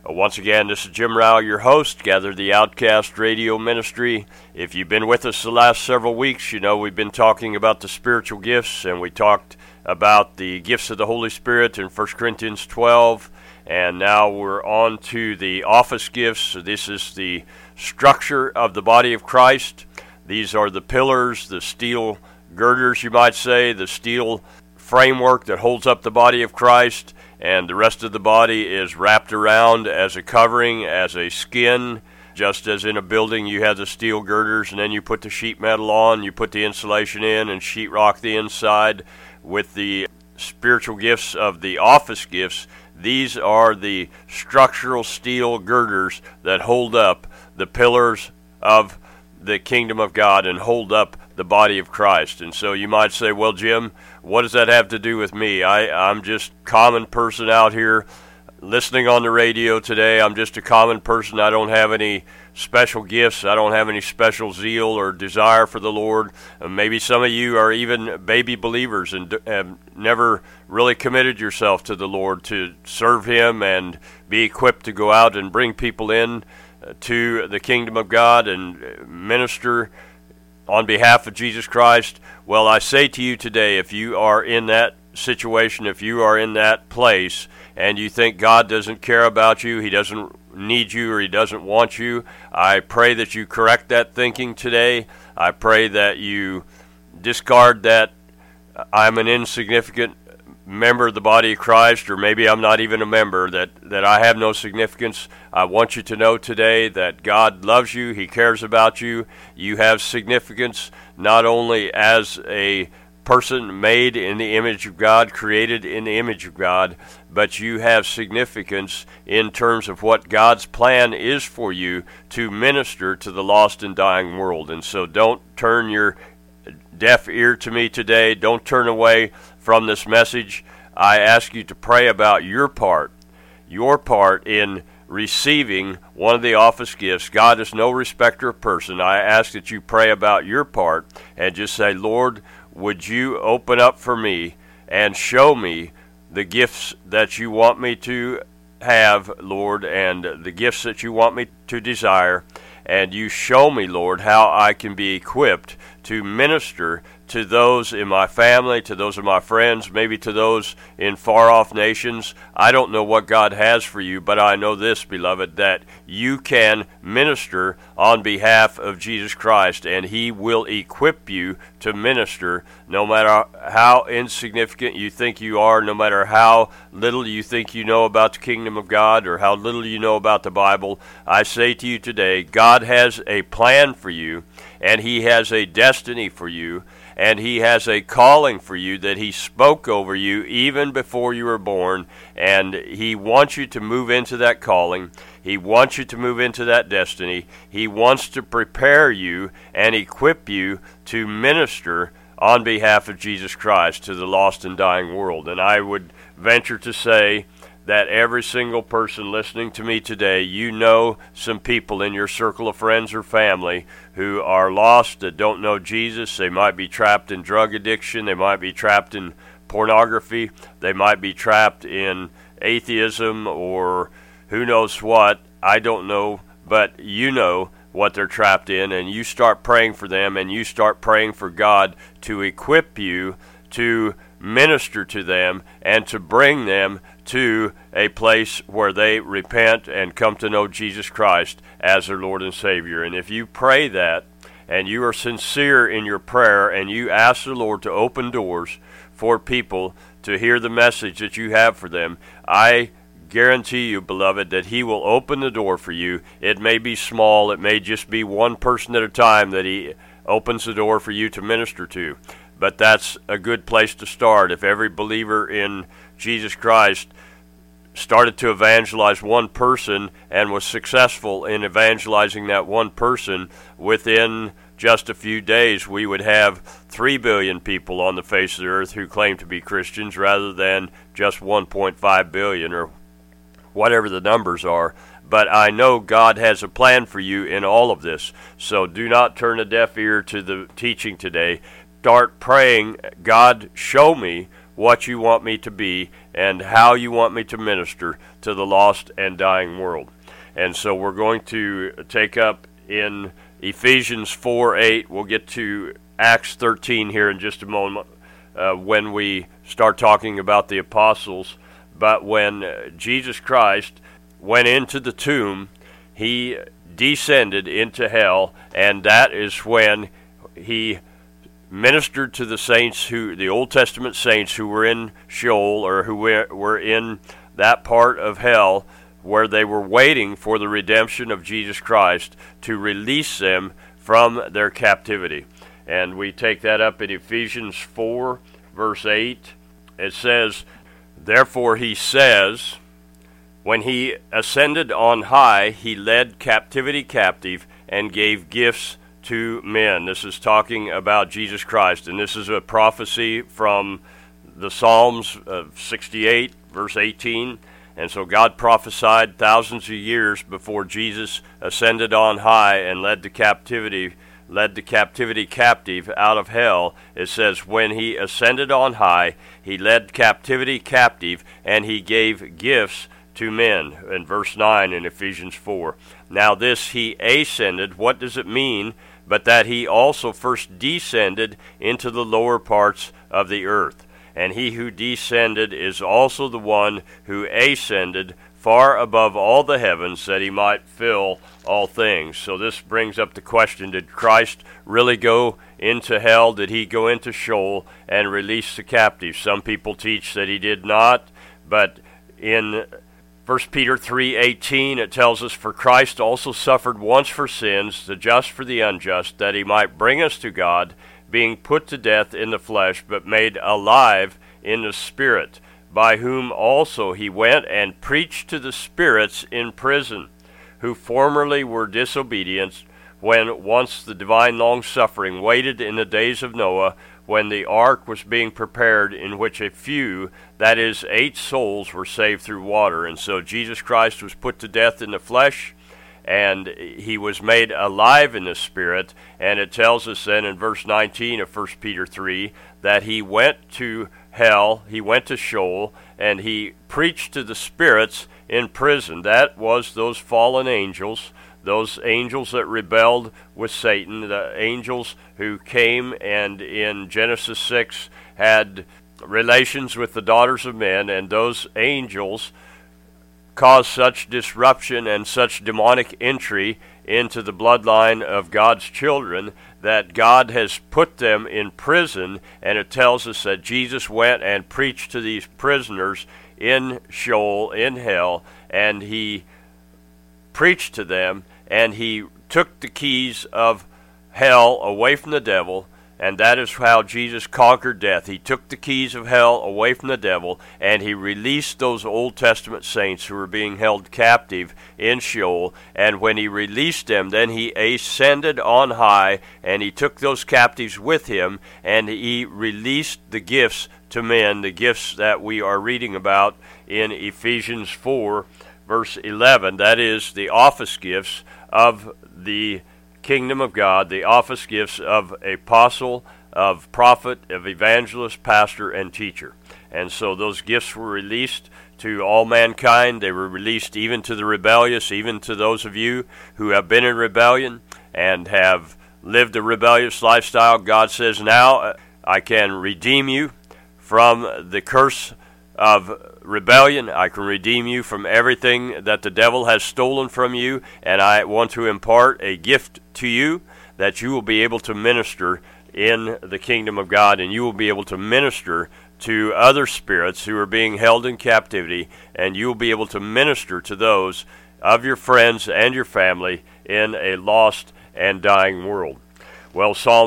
Once again, this is Jim Rao, your host, Gather the Outcast Radio Ministry. If you've been with us the last several weeks, you know we've been talking about the spiritual gifts, and we talked about the gifts of the Holy Spirit in 1 Corinthians 12, and now we're on to the office gifts. So this is the structure of the body of Christ. These are the pillars, the steel girders, you might say, the steel framework that holds up the body of Christ, and the rest of the body is wrapped around as a covering, as a skin. Just as in a building you have the steel girders, and then you put the sheet metal on, you put the insulation in, and sheetrock the inside. With the spiritual gifts of the office gifts, these are the structural steel girders that hold up the pillars of the kingdom of God and hold up the body of Christ. And so you might say, well, Jim, what does that have to do with me? I'm just a common person out here listening on the radio today. I'm just a common person. I don't have any special gifts. I don't have any special zeal or desire for the Lord. Maybe some of you are even baby believers and have never really committed yourself to the Lord to serve Him and be equipped to go out and bring people in to the kingdom of God and minister on behalf of Jesus Christ. Well, I say to you today, if you are in that situation, if you are in that place, and you think God doesn't care about you, He doesn't need you, or He doesn't want you, I pray that you correct that thinking today. I pray that you discard that I'm an insignificant member of the body of Christ, or maybe I'm not even a member, that I have no significance. I want you to know today that God loves you, He cares about you. You have significance not only as a person made in the image of God, created in the image of God, but you have significance in terms of what God's plan is for you to minister to the lost and dying world. And so don't turn your deaf ear to me today. Don't turn away from this message. I ask you to pray about your part in receiving one of the office gifts. God is no respecter of person. I ask that you pray about your part and just say, Lord, would you open up for me and show me the gifts that you want me to have, Lord, and the gifts that you want me to desire, and you show me, Lord, how I can be equipped to minister to those in my family, to those of my friends, maybe to those in far-off nations. I don't know what God has for you, but I know this, beloved, that you can minister on behalf of Jesus Christ, and He will equip you to minister no matter how insignificant you think you are, no matter how little you think you know about the kingdom of God or how little you know about the Bible. I say to you today, God has a plan for you, and He has a destiny for you, and He has a calling for you that He spoke over you even before you were born, and He wants you to move into that calling. He wants you to move into that destiny. He wants to prepare you and equip you to minister on behalf of Jesus Christ to the lost and dying world. And I would venture to say that every single person listening to me today, you know some people in your circle of friends or family who are lost, that don't know Jesus. They might be trapped in drug addiction. They might be trapped in pornography. They might be trapped in atheism or who knows what. I don't know, but you know what they're trapped in, and you start praying for them, and you start praying for God to equip you to minister to them and to bring them to a place where they repent and come to know Jesus Christ as their Lord and Savior. And if you pray that, and you are sincere in your prayer, and you ask the Lord to open doors for people to hear the message that you have for them, I guarantee you, beloved, that He will open the door for you. It may be small. It may just be one person at a time that He opens the door for you to minister to. But that's a good place to start. If every believer in Jesus Christ started to evangelize one person and was successful in evangelizing that one person, within just a few days we would have 3 billion people on the face of the earth who claim to be Christians rather than just 1.5 billion or whatever the numbers are. But I know God has a plan for you in all of this. So do not turn a deaf ear to the teaching today. Start praying, God, show me what you want me to be and how you want me to minister to the lost and dying world. And so we're going to take up in Ephesians 4:8. We'll get to Acts 13 here in just a moment when we start talking about the apostles. But when Jesus Christ went into the tomb, he descended into hell, and that is when he ministered to the saints, the Old Testament saints who were in Sheol, or who were in that part of hell where they were waiting for the redemption of Jesus Christ to release them from their captivity. And we take that up in Ephesians 4, verse 8. It says, "Therefore he says, when he ascended on high, he led captivity captive and gave gifts to men." This is talking about Jesus Christ, and this is a prophecy from the Psalms of 68, verse 18. And so God prophesied thousands of years before Jesus ascended on high and led the captivity captive out of hell. It says, when he ascended on high, he led captivity captive, and he gave gifts to men, in verse 9 in Ephesians 4. Now this he ascended, what does it mean? But that he also first descended into the lower parts of the earth. And he who descended is also the one who ascended far above all the heavens, that he might fill all things. So this brings up the question, did Christ really go into hell? Did he go into Sheol and release the captives? Some people teach that he did not, but in 1 Peter 3:18, it tells us, "For Christ also suffered once for sins, the just for the unjust, that he might bring us to God, being put to death in the flesh, but made alive in the Spirit, by whom also he went and preached to the spirits in prison, who formerly were disobedient, when once the divine long-suffering waited in the days of Noah, when the ark was being prepared, in which a few, that is, 8 souls, were saved through water." And so Jesus Christ was put to death in the flesh, and he was made alive in the Spirit. And it tells us then in verse 19 of 1 Peter 3 that he went to hell, he went to Sheol, and he preached to the spirits in prison. That was those fallen angels, those angels that rebelled with Satan, the angels who came and in Genesis 6 had relations with the daughters of men, and those angels caused such disruption and such demonic entry into the bloodline of God's children that God has put them in prison. And it tells us that Jesus went and preached to these prisoners in Sheol, in hell, and he preached to them, and he took the keys of hell away from the devil. And that is how Jesus conquered death. He took the keys of hell away from the devil, and he released those Old Testament saints who were being held captive in Sheol. And when he released them, then he ascended on high, and he took those captives with him, and he released the gifts to men, the gifts that we are reading about in Ephesians 4, verse 11. That is the office gifts of the kingdom of God, the office gifts of apostle, of prophet, of evangelist, pastor, and teacher. And so those gifts were released to all mankind. They were released even to the rebellious, even to those of you who have been in rebellion and have lived a rebellious lifestyle. God says, now I can redeem you from the curse of rebellion. I can redeem you from everything that the devil has stolen from you, and I want to impart a gift to you that you will be able to minister in the kingdom of God, and you will be able to minister to other spirits who are being held in captivity, and you will be able to minister to those of your friends and your family in a lost and dying world. Well, Psalm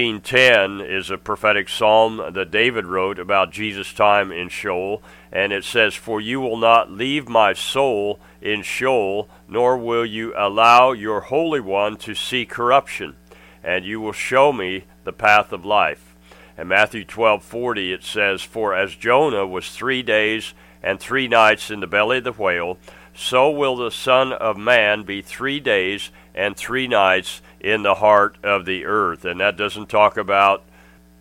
16:10 is a prophetic psalm that David wrote about Jesus' time in Sheol, and it says, "For you will not leave my soul in Sheol, nor will you allow your Holy One to see corruption, and you will show me the path of life." In Matthew 12:40 it says, "For as Jonah was 3 days and 3 nights in the belly of the whale, so will the Son of Man be 3 days and 3 nights in the heart of the earth." And that doesn't talk about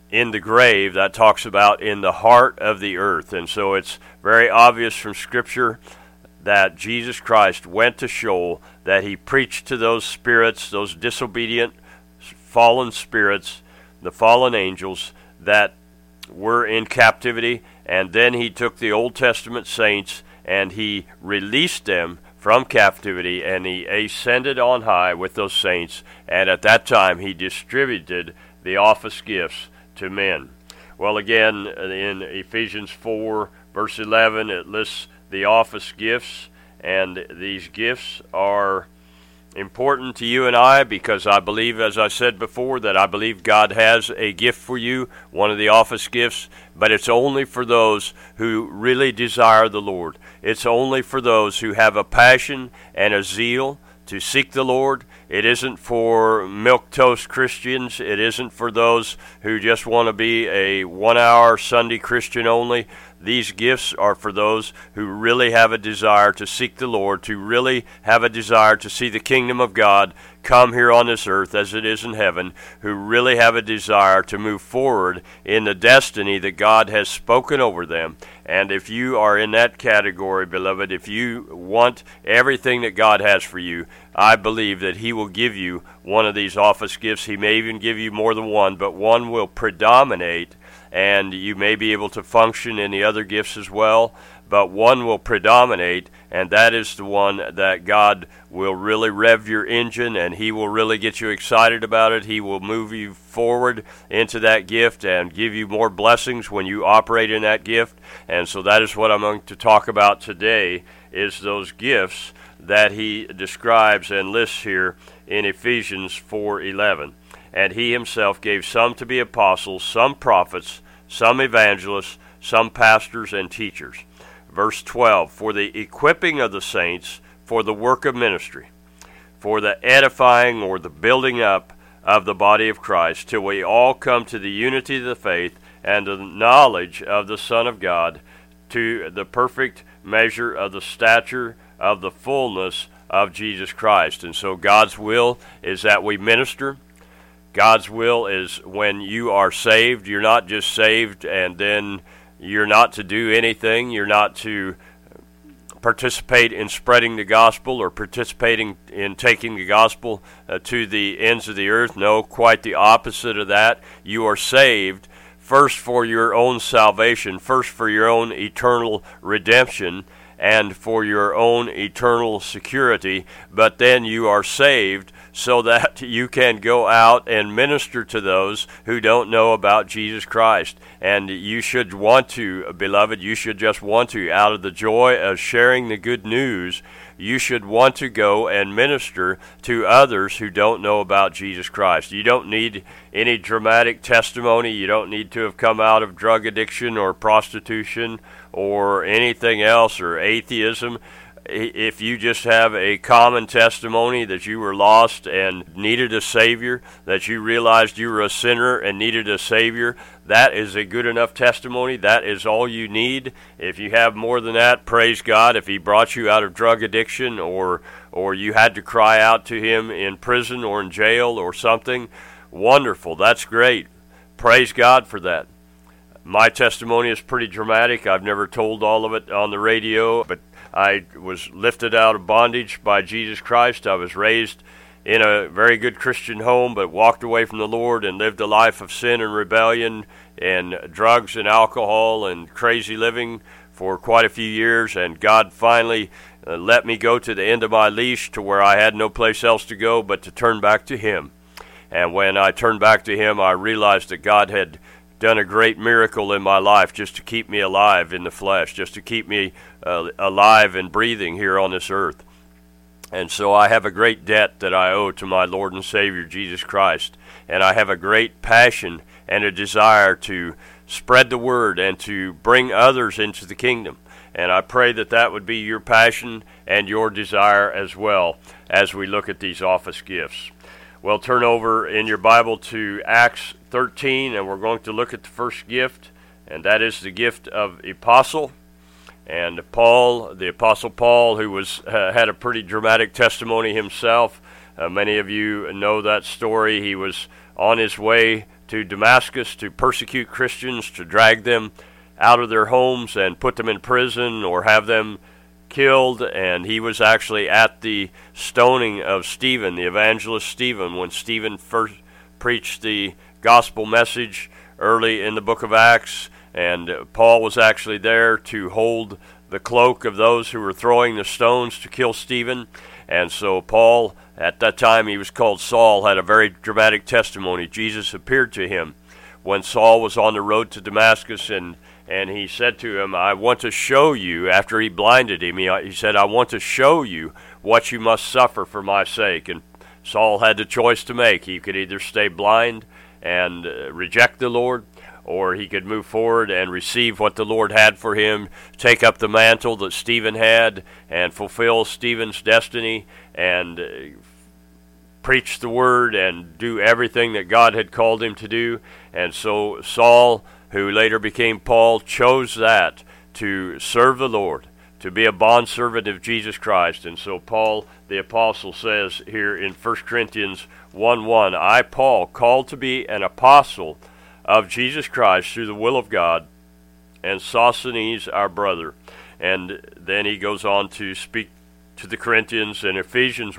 in the grave, that talks about in the heart of the earth. And so it's very obvious from Scripture that Jesus Christ went to Sheol, that he preached to those spirits, those disobedient, fallen spirits, the fallen angels that were in captivity, and then he took the Old Testament saints and he released them from captivity, and he ascended on high with those saints, and at that time he distributed the office gifts to men. Well, again, in Ephesians 4, verse 11, it lists the office gifts, and these gifts are important to you and I because I believe, as I said before, that I believe God has a gift for you, one of the office gifts, but it's only for those who really desire the Lord. It's only for those who have a passion and a zeal to seek the Lord. It isn't for milquetoast Christians. It isn't for those who just want to be a 1-hour Sunday Christian only. These gifts are for those who really have a desire to seek the Lord, to really have a desire to see the kingdom of God come here on this earth as it is in heaven, who really have a desire to move forward in the destiny that God has spoken over them. And if you are in that category, beloved, if you want everything that God has for you, I believe that he will give you one of these office gifts. He may even give you more than one, but one will predominate, and you may be able to function in the other gifts as well, but one will predominate, and that is the one that God will really rev your engine, and he will really get you excited about it. He will move you forward into that gift and give you more blessings when you operate in that gift. And so that is what I'm going to talk about today, is those gifts that he describes and lists here in Ephesians 4:11. And he himself gave some to be apostles, some prophets, some evangelists, some pastors and teachers. Verse 12, for the equipping of the saints, for the work of ministry, for the edifying or the building up of the body of Christ, till we all come to the unity of the faith and the knowledge of the Son of God, to the perfect measure of the stature of the fullness of Jesus Christ. And so God's will is that we minister. God's will is when you are saved, you're not just saved and then you're not to do anything. You're not to participate in spreading the gospel or participating in taking the gospel to the ends of the earth. No, quite the opposite of that. You are saved first for your own salvation, first for your own eternal redemption, and for your own eternal security, but then you are saved so that you can go out and minister to those who don't know about Jesus Christ. And you should want to, beloved, you should just want to, out of the joy of sharing the good news, you should want to go and minister to others who don't know about Jesus Christ. You don't need any dramatic testimony. You don't need to have come out of drug addiction or prostitution or anything else, or atheism. If you just have a common testimony that you were lost and needed a Savior, that you realized you were a sinner and needed a Savior, that is a good enough testimony. That is all you need. If you have more than that, praise God. If he brought you out of drug addiction, or you had to cry out to him in prison or in jail or something, wonderful. That's great. Praise God for that. My testimony is pretty dramatic. I've never told all of it on the radio, but I was lifted out of bondage by Jesus Christ. I was raised in a very good Christian home, but walked away from the Lord and lived a life of sin and rebellion and drugs and alcohol and crazy living for quite a few years. And God finally let me go to the end of my leash, to where I had no place else to go but to turn back to him. And when I turned back to him, I realized that God had done a great miracle in my life just to keep me alive in the flesh, just to keep me alive and breathing here on this earth. And so I have a great debt that I owe to my Lord and Savior Jesus Christ, and I have a great passion and a desire to spread the word and to bring others into the kingdom. And I pray that that would be your passion and your desire as well as we look at these office gifts. Well, turn over in your Bible to Acts 13, and we're going to look at the first gift, and that is the gift of apostle. And Paul, the Apostle Paul, who was had a pretty dramatic testimony himself. Many of you know that story. He was on his way to Damascus to persecute Christians, to drag them out of their homes and put them in prison or have them killed. And he was actually at the stoning of Stephen, the evangelist Stephen, when Stephen first preached the gospel message early in the book of Acts. And Paul was actually there to hold the cloak of those who were throwing the stones to kill Stephen. And so Paul, at that time he was called Saul, had a very dramatic testimony. Jesus appeared to him when Saul was on the road to Damascus, and he said to him, I want to show you, after he blinded him, he said, I want to show you what you must suffer for my sake. And Saul had the choice to make. He could either stay blind and reject the Lord, or he could move forward and receive what the Lord had for him, take up the mantle that Stephen had, and fulfill Stephen's destiny, and preach the word, and do everything that God had called him to do. And so Saul, who later became Paul, chose that, to serve the Lord, to be a bondservant of Jesus Christ. And so Paul, the apostle, says here in 1 Corinthians 1:1, I, Paul, called to be an apostle of Jesus Christ through the will of God, and Sosthenes our brother. And then he goes on to speak to the Corinthians. In Ephesians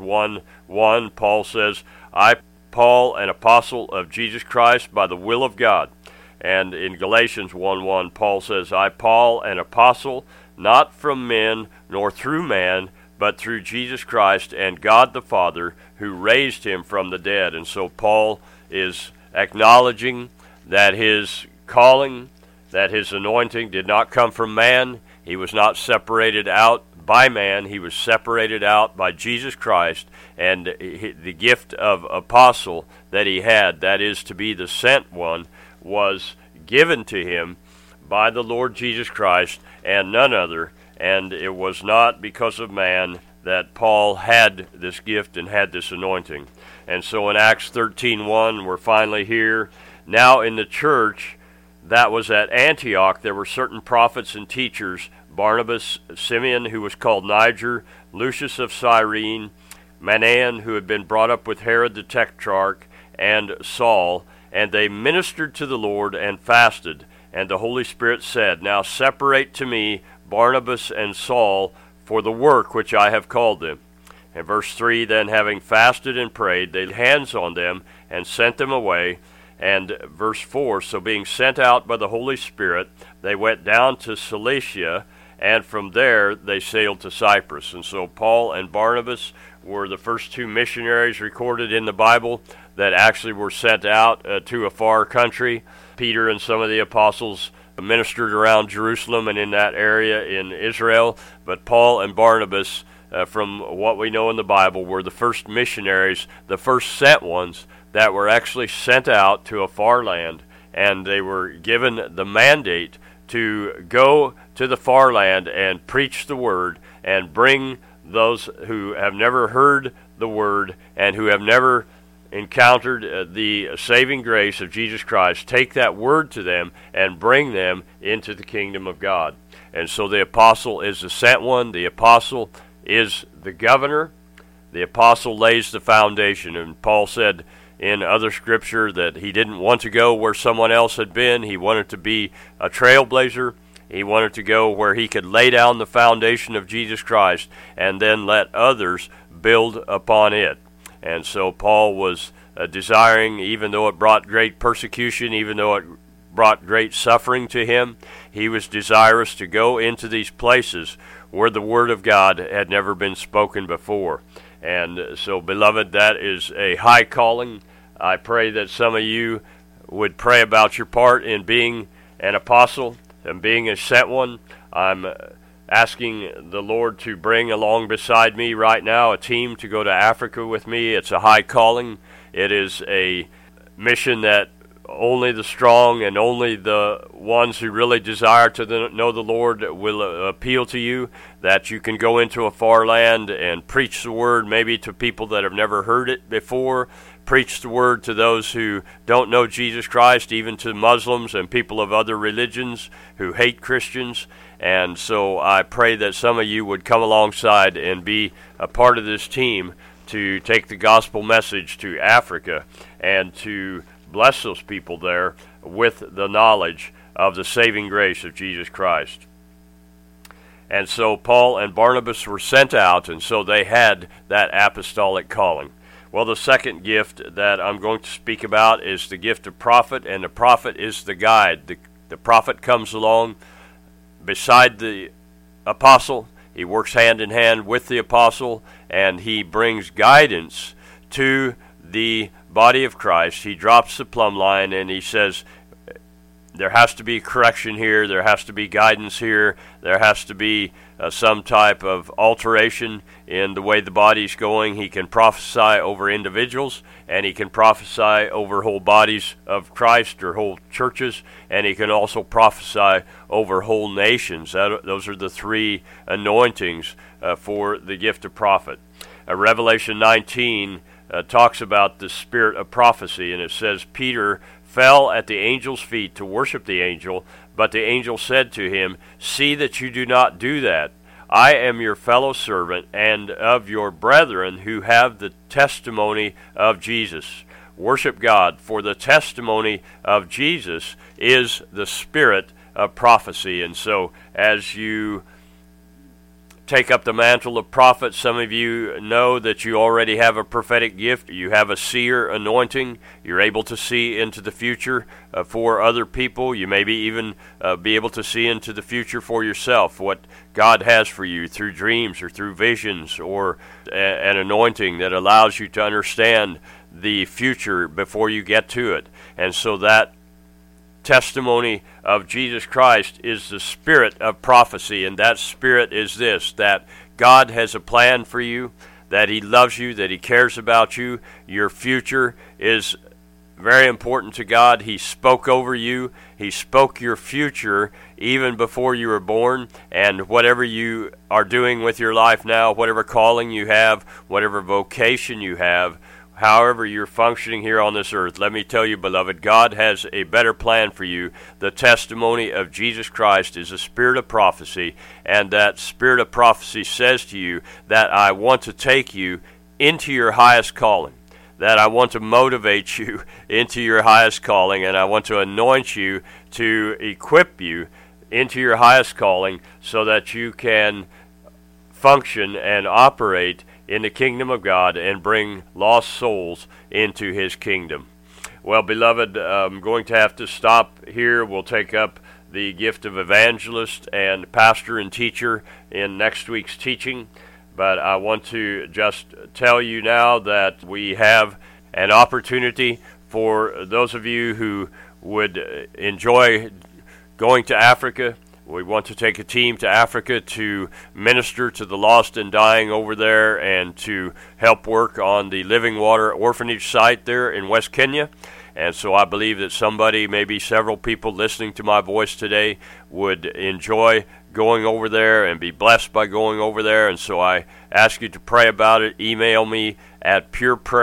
1:1, Paul says, I, Paul, an apostle of Jesus Christ by the will of God. And in Galatians 1:1, Paul says, I, Paul, an apostle, not from men nor through man, but through Jesus Christ and God the Father, who raised him from the dead. And so Paul is acknowledging that his calling, that his anointing did not come from man. He was not separated out by man. He was separated out by Jesus Christ. And the gift of apostle that he had, that is to be the sent one, was given to him by the Lord Jesus Christ and none other. And it was not because of man that Paul had this gift and had this anointing. And so in Acts 13:1, we're finally here. Now in the church that was at Antioch, there were certain prophets and teachers, Barnabas, Simeon, who was called Niger, Lucius of Cyrene, Manaen, who had been brought up with Herod the Tetrarch, and Saul. And they ministered to the Lord and fasted. And the Holy Spirit said, Now separate to me Barnabas and Saul for the work which I have called them. And verse 3, Then having fasted and prayed, they laid hands on them and sent them away. And verse 4, So being sent out by the Holy Spirit, they went down to Cilicia, and from there they sailed to Cyprus. And so Paul and Barnabas were the first two missionaries recorded in the Bible that actually were sent out to a far country. Peter and some of the apostles ministered around Jerusalem and in that area in Israel, but Paul and Barnabas, from what we know in the Bible, were the first missionaries, the first sent ones that were actually sent out to a far land, and they were given the mandate to go to the far land and preach the word and bring those who have never heard the word and who have never encountered the saving grace of Jesus Christ, take that word to them and bring them into the kingdom of God. And so the apostle is the sent one. The apostle is the governor. The apostle lays the foundation. And Paul said in other scripture that he didn't want to go where someone else had been. He wanted to be a trailblazer. He wanted to go where he could lay down the foundation of Jesus Christ and then let others build upon it. And so Paul was desiring, even though it brought great persecution, even though it brought great suffering to him, he was desirous to go into these places where the Word of God had never been spoken before. And so, beloved, that is a high calling. I pray that some of you would pray about your part in being an apostle and being a sent one. I'm asking the Lord to bring along beside me right now a team to go to Africa with me. It's a high calling. It is a mission that only the strong and only the ones who really desire to know the Lord will appeal to you, that you can go into a far land and preach the word maybe to people that have never heard it before, preach the word to those who don't know Jesus Christ, even to Muslims and people of other religions who hate Christians. And so I pray that some of you would come alongside and be a part of this team to take the gospel message to Africa and to bless those people there with the knowledge of the saving grace of Jesus Christ. And so Paul and Barnabas were sent out, and so they had that apostolic calling. Well, the second gift that I'm going to speak about is the gift of prophet, and the prophet is the guide. The prophet comes along beside the apostle. He works hand in hand with the apostle, and he brings guidance to the body of Christ. He drops the plumb line, and he says, there has to be correction here, there has to be guidance here, there has to be some type of alteration in the way the body's going. He can prophesy over individuals, and he can prophesy over whole bodies of Christ or whole churches, and he can also prophesy over whole nations. Those are the three anointings for the gift of prophet. Revelation 19 talks about the spirit of prophecy, and it says, Peter fell at the angel's feet to worship the angel, but the angel said to him, see that you do not do that. I am your fellow servant and of your brethren who have the testimony of Jesus. Worship God, for the testimony of Jesus is the spirit of prophecy. And so as you take up the mantle of prophet, some of you know that you already have a prophetic gift. You have a seer anointing. You're able to see into the future for other people. You maybe even be able to see into the future for yourself, what God has for you through dreams or through visions, or an anointing that allows you to understand the future before you get to it. And so that testimony of Jesus Christ is the spirit of prophecy, and that spirit is this, that God has a plan for you, that He loves you, that He cares about you. Your future is very important to God. He spoke over you. He spoke your future even before you were born, and whatever you are doing with your life now, whatever calling you have, whatever vocation you have, however you're functioning here on this earth, let me tell you, beloved, God has a better plan for you. The testimony of Jesus Christ is a spirit of prophecy, and that spirit of prophecy says to you that I want to take you into your highest calling, that I want to motivate you into your highest calling, and I want to anoint you to equip you into your highest calling so that you can function and operate in the kingdom of God and bring lost souls into His kingdom. Well, beloved, I'm going to have to stop here. We'll take up the gift of evangelist and pastor and teacher in next week's teaching. But I want to just tell you now that we have an opportunity for those of you who would enjoy going to Africa. We want to take a team to Africa to minister to the lost and dying over there and to help work on the Living Water Orphanage site there in West Kenya. And so I believe that somebody, maybe several people listening to my voice today, would enjoy going over there and be blessed by going over there. And so I ask you to pray about it. Email me at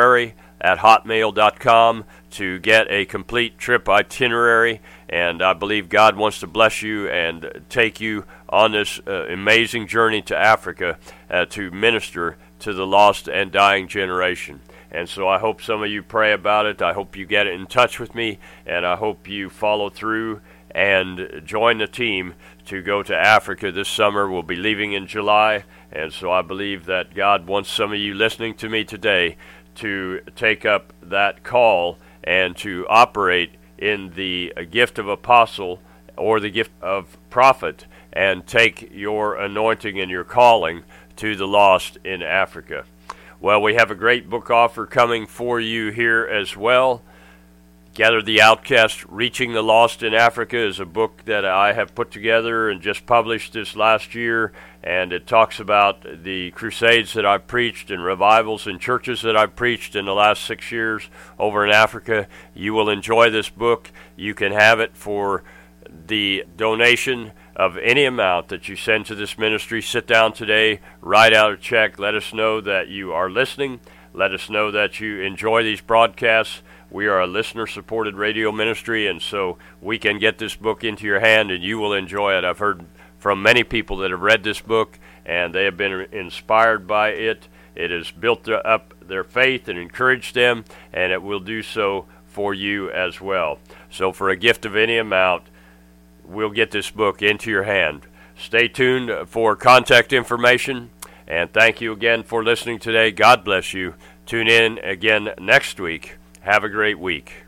pureprairie@hotmail.com to get a complete trip itinerary. And I believe God wants to bless you and take you on this amazing journey to Africa to minister to the lost and dying generation. And so I hope some of you pray about it. I hope you get in touch with me, and I hope you follow through and join the team to go to Africa this summer. We'll be leaving in July, and so I believe that God wants some of you listening to me today to take up that call and to operate in the gift of apostle or the gift of prophet and take your anointing and your calling to the lost in Africa. Well, we have a great book offer coming for you here as well. Gather the Outcast, Reaching the Lost in Africa is a book that I have put together and just published this last year, and it talks about the crusades that I've preached and revivals in churches that I've preached in the last 6 years over in Africa. You will enjoy this book. You can have it for the donation of any amount that you send to this ministry. Sit down today, write out a check, let us know that you are listening, let us know that you enjoy these broadcasts. We are a listener-supported radio ministry, and so we can get this book into your hand, and you will enjoy it. I've heard from many people that have read this book, and they have been inspired by it. It has built up their faith and encouraged them, and it will do so for you as well. So for a gift of any amount, we'll get this book into your hand. Stay tuned for contact information, and thank you again for listening today. God bless you. Tune in again next week. Have a great week.